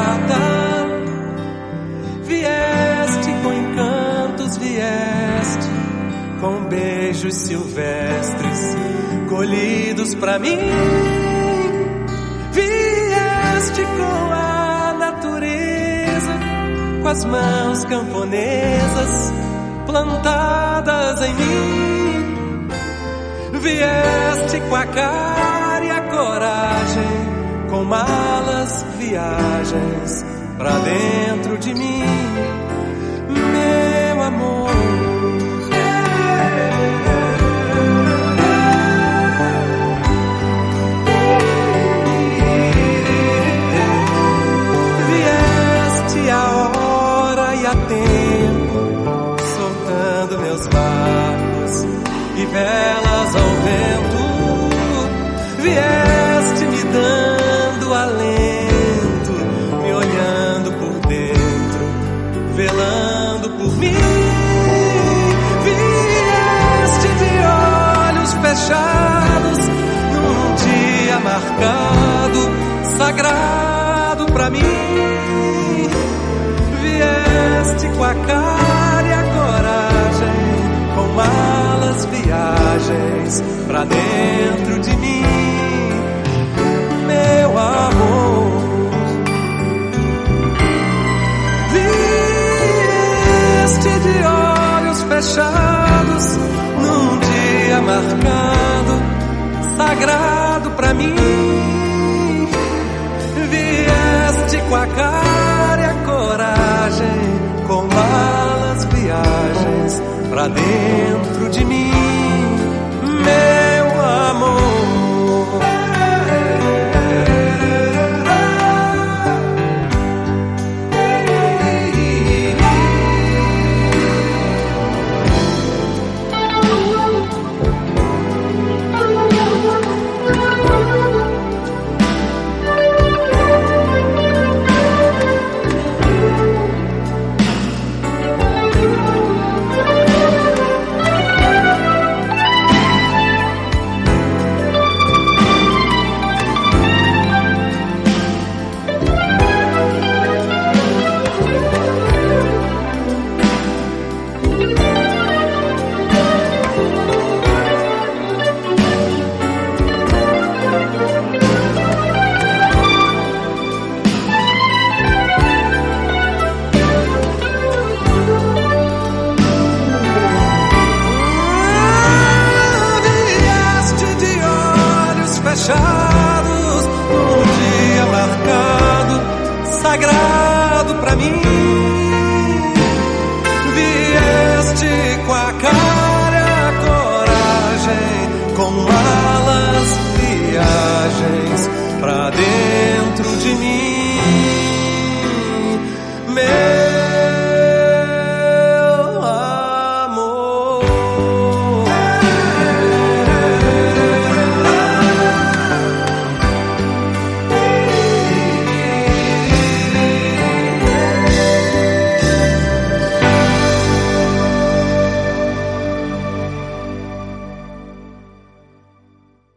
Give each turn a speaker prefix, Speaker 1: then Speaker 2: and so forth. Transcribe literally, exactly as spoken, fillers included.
Speaker 1: prata. Vieste com encantos, vieste com beijos silvestres colhidos pra mim. Vieste com a natureza, com as mãos camponesas plantadas em mim. Vieste com a cara e a coragem, com malas, viagens pra dentro de mim, meu amor. Vieste a hora e a tempo, soltando meus barcos e velas ao vento. Vieste me dando alento, me olhando por dentro, velando por mim. Vieste de olhos fechados, num dia marcado, sagrado pra mim. Vieste com a cara e a coragem, com malas, viagens pra dentro de mim, meu amor. Vieste de olhos fechados, num dia marcado, sagrado pra mim. Vieste com a cara e a coragem, com malas, viagens pra dentro de mim, meu amor. Fechados, um dia marcado, sagrado pra mim.